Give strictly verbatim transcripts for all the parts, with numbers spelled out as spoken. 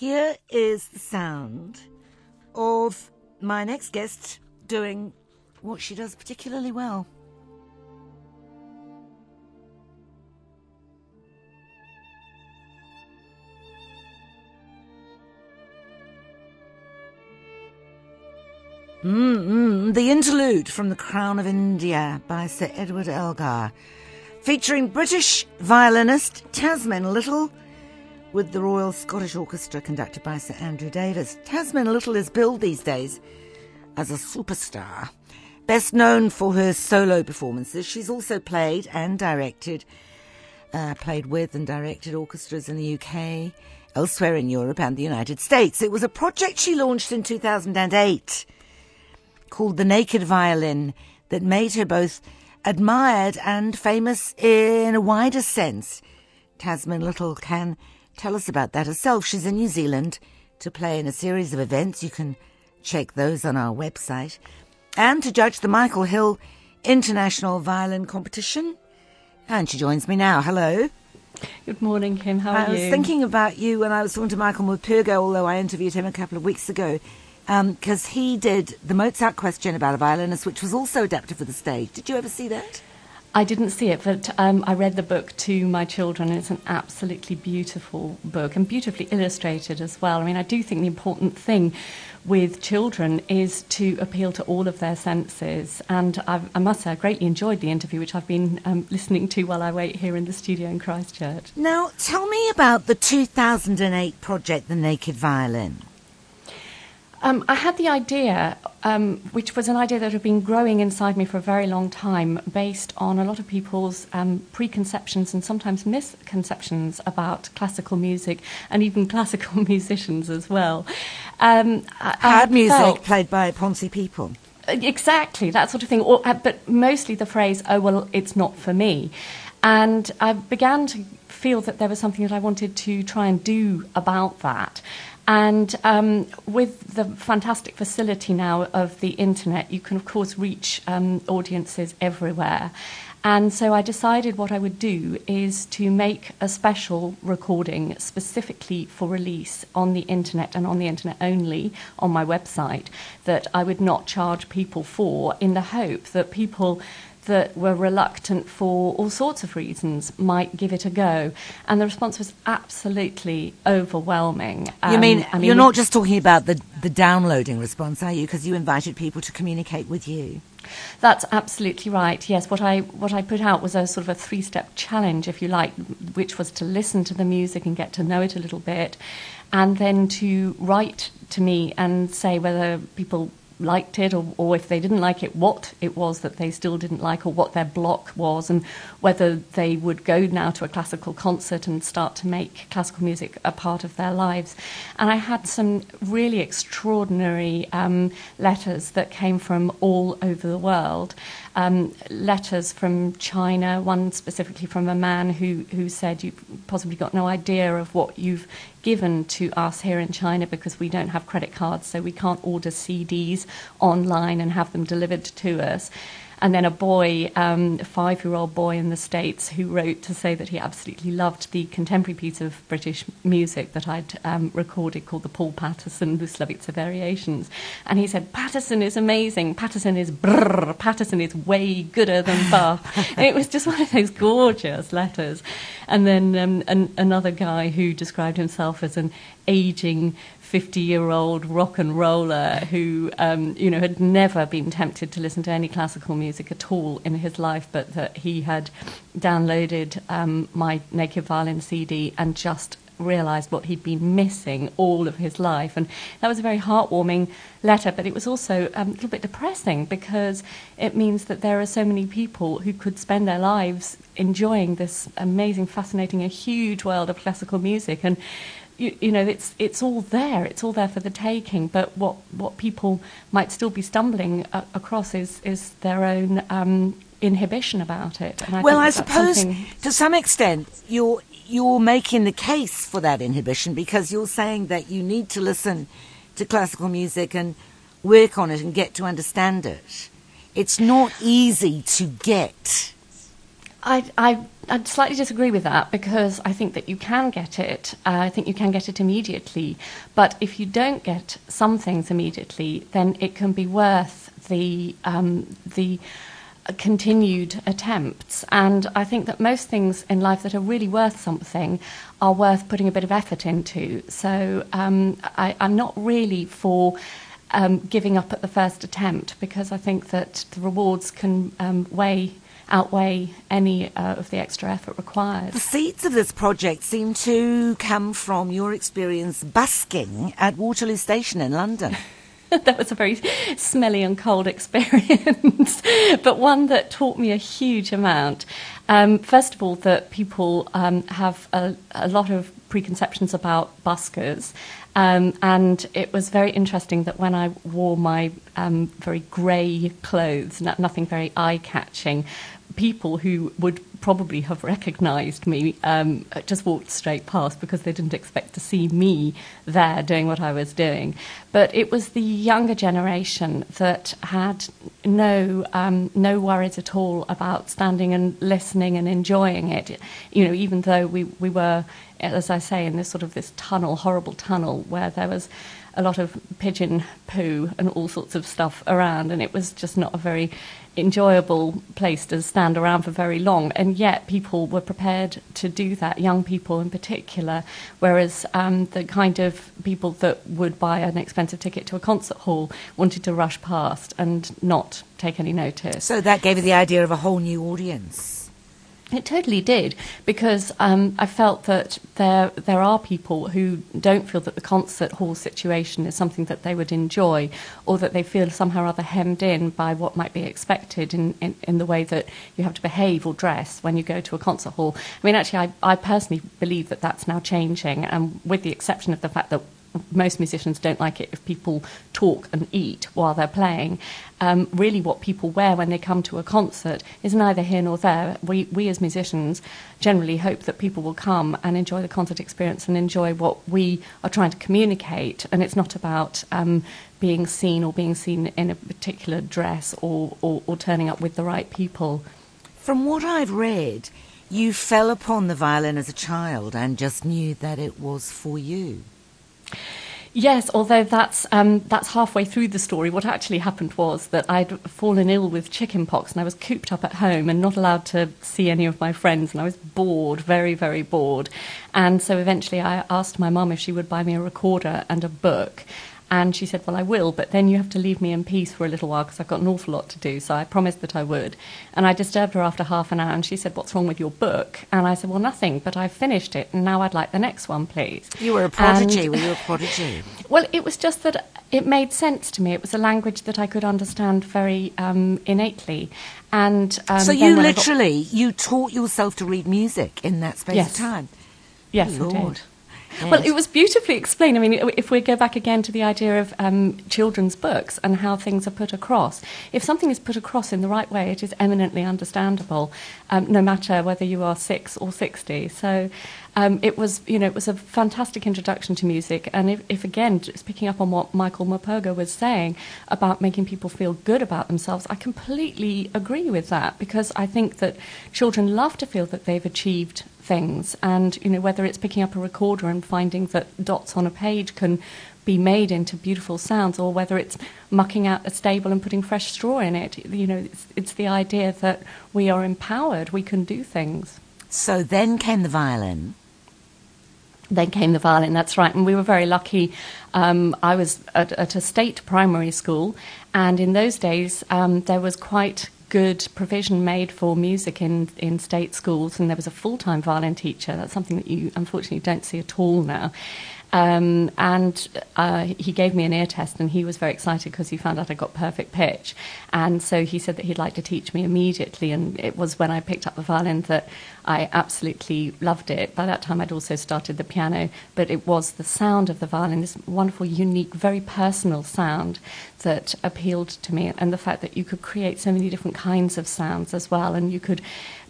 Here is the sound of my next guest doing what she does particularly well. Mm-mm, the interlude from The Crown of India by Sir Edward Elgar, featuring British violinist Tasmin Little with the Royal Scottish Orchestra conducted by Sir Andrew Davis. Tasmin Little is billed these days as a superstar, best known for her solo performances. She's also played and directed, uh, played with and directed orchestras in the U K, elsewhere in Europe and the United States. It was a project she launched in two thousand eight called The Naked Violin that made her both admired and famous in a wider sense. Tasmin Little can tell us about that herself. She's in New Zealand to play in a series of events. You can check those on our website. And to judge the Michael Hill International Violin Competition. And she joins me now. Hello. Good morning, Kim. How are I you? I was thinking about you when I was talking to Michael Mupurgo, although I interviewed him a couple of weeks ago, because um, he did the Mozart Question about a violinist, which was also adapted for the stage. Did you ever see that? I didn't see it, but um, I read the book to my children, and it's an absolutely beautiful book and beautifully illustrated as well. I mean, I do think the important thing with children is to appeal to all of their senses. And I've, I must say, I greatly enjoyed the interview, which I've been um, listening to while I wait here in the studio in Christchurch. Now, tell me about the two thousand eight project, The Naked Violin. Um, I had the idea, um, which was an idea that had been growing inside me for a very long time, based on a lot of people's um, preconceptions and sometimes misconceptions about classical music and even classical musicians as well. Um, Hard music felt, played by Ponzi people. Exactly, that sort of thing. Or, uh, but mostly the phrase, oh, well, it's not for me. And I began to feel that there was something that I wanted to try and do about that. And um, with the fantastic facility now of the internet, you can, of course, reach um, audiences everywhere. And so I decided what I would do is to make a special recording specifically for release on the internet and on the internet only on my website that I would not charge people for, in the hope that people that were reluctant for all sorts of reasons might give it a go. And the response was absolutely overwhelming. Um, you mean, I mean you're not just talking about the, the downloading response, are you? Because you invited people to communicate with you. That's absolutely right, yes. What I what I put out was a sort of a three-step challenge, if you like, which was to listen to the music and get to know it a little bit, and then to write to me and say whether people liked it, or, or if they didn't like it, what it was that they still didn't like, or what their block was, and whether they would go now to a classical concert and start to make classical music a part of their lives. And I had some really extraordinary um, letters that came from all over the world. Um, letters from China, one specifically from a man who, who said, you've possibly got no idea of what you've given to us here in China, because we don't have credit cards, so we can't order C Ds online and have them delivered to us. And then a boy, um, a five-year-old boy in the States, who wrote to say that he absolutely loved the contemporary piece of British music that I'd um, recorded called the Paul Patterson Buslavitsa Variations. And he said, Patterson is amazing, Patterson is brrr, Patterson is way gooder than Bach. And it was just one of those gorgeous letters. And then um, an, another guy who described himself as an aging fifty-year-old rock and roller who, um, you know, had never been tempted to listen to any classical music at all in his life, but that he had downloaded um, my Naked Violin C D and just realised what he'd been missing all of his life. And that was a very heartwarming letter, but it was also um, a little bit depressing, because it means that there are so many people who could spend their lives enjoying this amazing, fascinating, a huge world of classical music. And You, you know, it's it's all there. It's all there for the taking. But what, what people might still be stumbling a- across is is their own um, inhibition about it. And I well, think I that suppose something... to some extent you're you're making the case for that inhibition, because you're saying that you need to listen to classical music and work on it and get to understand it. It's not easy to get. I, I, I'd slightly disagree with that, because I think that you can get it. Uh, I think you can get it immediately. But if you don't get some things immediately, then it can be worth the um, the continued attempts. And I think that most things in life that are really worth something are worth putting a bit of effort into. So um, I, I'm not really for um, giving up at the first attempt, because I think that the rewards can um, weigh outweigh any uh, of the extra effort required. The seeds of this project seem to come from your experience busking at Waterloo Station in London. That was a very smelly and cold experience, but one that taught me a huge amount. Um, first of all, that people um, have a, a lot of preconceptions about buskers, um, and it was very interesting that when I wore my um, very grey clothes, no, nothing very eye-catching, people who would probably have recognised me um, just walked straight past, because they didn't expect to see me there doing what I was doing. But it was the younger generation that had no um, no worries at all about standing and listening and enjoying it. You know, even though we, we were, as I say, in this sort of this tunnel, horrible tunnel, where there was a lot of pigeon poo and all sorts of stuff around, and it was just not a very enjoyable place to stand around for very long, and yet people were prepared to do that, young people in particular, whereas um, the kind of people that would buy an expensive ticket to a concert hall wanted to rush past and not take any notice. So that gave you the idea of a whole new audience. It totally did, because um, I felt that there there are people who don't feel that the concert hall situation is something that they would enjoy, or that they feel somehow or other hemmed in by what might be expected in, in, in the way that you have to behave or dress when you go to a concert hall. I mean, actually, I, I personally believe that that's now changing, and with the exception of the fact that most musicians don't like it if people talk and eat while they're playing. Um, really what people wear when they come to a concert is neither here nor there. We, we as musicians generally hope that people will come and enjoy the concert experience and enjoy what we are trying to communicate, and it's not about um, being seen or being seen in a particular dress or, or, or turning up with the right people. From what I've read, you fell upon the violin as a child and just knew that it was for you. Yes, although that's um, that's halfway through the story. What actually happened was that I'd fallen ill with chickenpox, and I was cooped up at home and not allowed to see any of my friends, and I was bored, very, very bored. And so eventually I asked my mum if she would buy me a recorder and a book. And she said, well, I will, but then you have to leave me in peace for a little while because I've got an awful lot to do. So I promised that I would. And I disturbed her after half an hour, and she said, what's wrong with your book? And I said, well, nothing, but I've finished it, and now I'd like the next one, please. You were a prodigy. And, were you a prodigy? Well, it was just that it made sense to me. It was a language that I could understand very um, innately. And um, So you literally, got... you taught yourself to read music in that space yes. of time? Yes, Lord. I did. Yes. Well, it was beautifully explained. I mean, if we go back again to the idea of um, children's books and how things are put across, if something is put across in the right way, it is eminently understandable, um, no matter whether you are six or sixty. So um, it was, you know, it was a fantastic introduction to music. And if, if again, just picking up on what Michael Morpurgo was saying about making people feel good about themselves, I completely agree with that, because I think that children love to feel that they've achieved things, and you know, whether it's picking up a recorder and finding that dots on a page can be made into beautiful sounds, or whether it's mucking out a stable and putting fresh straw in it, you know, it's, it's the idea that we are empowered, we can do things. So then came the violin. Then came the violin, that's right, and we were very lucky. Um, I was at, at a state primary school, and in those days um, there was quite good provision made for music in, in state schools, and there was a full-time violin teacher. That's something that you unfortunately don't see at all now. Um, and uh, he gave me an ear test, and he was very excited because he found out I got perfect pitch. And so he said that he'd like to teach me immediately, and it was when I picked up the violin that I absolutely loved it. By that time I'd also started the piano, but it was the sound of the violin, this wonderful, unique, very personal sound that appealed to me, and the fact that you could create so many different kinds of sounds as well, and you could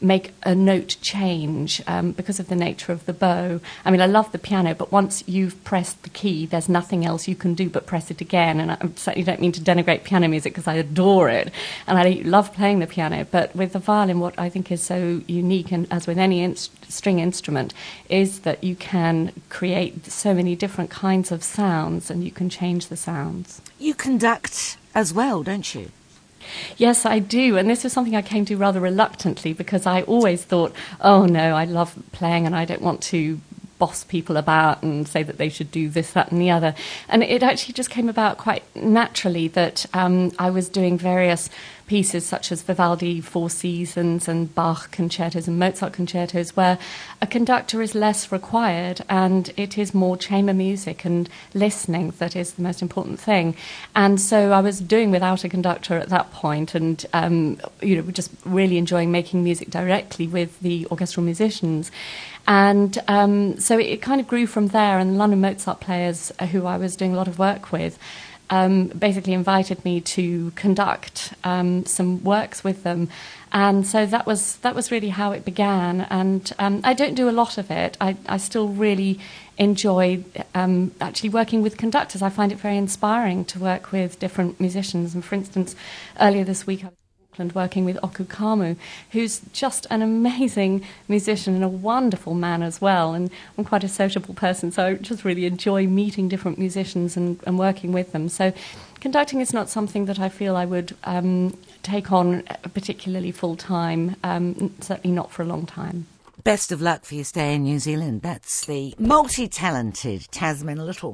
make a note change um, because of the nature of the bow. I mean, I love the piano, but once you've pressed the key, there's nothing else you can do but press it again. And I certainly don't mean to denigrate piano music, because I adore it and I love playing the piano. But with the violin, what I think is so unique, and as with any in- string instrument, is that you can create so many different kinds of sounds, and you can change the sounds. You conduct as well, don't you? Yes, I do. And this was something I came to rather reluctantly, because I always thought, oh no, I love playing and I don't want to boss people about and say that they should do this, that and the other. And it actually just came about quite naturally that um, I was doing various pieces such as Vivaldi Four Seasons and Bach concertos and Mozart concertos, where a conductor is less required and it is more chamber music and listening that is the most important thing. And so I was doing without a conductor at that point, and um, you know, just really enjoying making music directly with the orchestral musicians. And um, so it, it kind of grew from there, and London Mozart players, uh, who I was doing a lot of work with, um, basically invited me to conduct um, some works with them. And so that was that was really how it began. And um, I don't do a lot of it. I, I still really enjoy um, actually working with conductors. I find it very inspiring to work with different musicians. And for instance, earlier this week I was and working with Oku Kamu, who's just an amazing musician and a wonderful man as well. And I'm quite a sociable person, so I just really enjoy meeting different musicians and, and working with them. So conducting is not something that I feel I would um, take on particularly full-time, um, certainly not for a long time. Best of luck for your stay in New Zealand. That's the multi-talented Tasmin Little.